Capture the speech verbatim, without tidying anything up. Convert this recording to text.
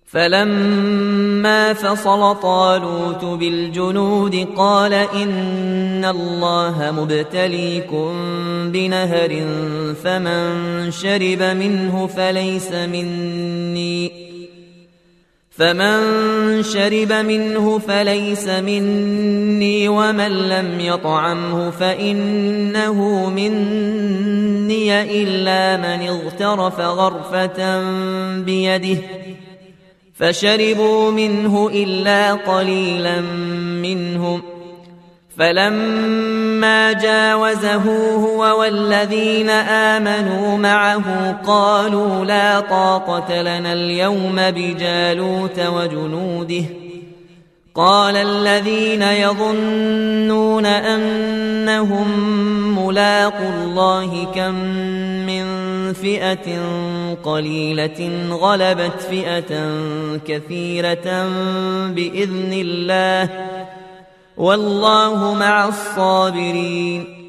فلما فصل طالوت بالجنود قال إن الله مبتليكم بنهر فمن شرب منه فليس مني فمن شرب منه فليس مني ومن لم يطعمه فإنه مني إلا من اغترف غرفة بيده فشربوا منه إلا قليلا منهم فلما جاوزه هو والذين آمنوا معه قالوا لا طاقة لنا اليوم بجالوت وجنوده قال الذين يظنون أنهم ملاقوا الله كم من فئة قليلة غلبت فئة كثيرة بإذن الله والله مع الصابرين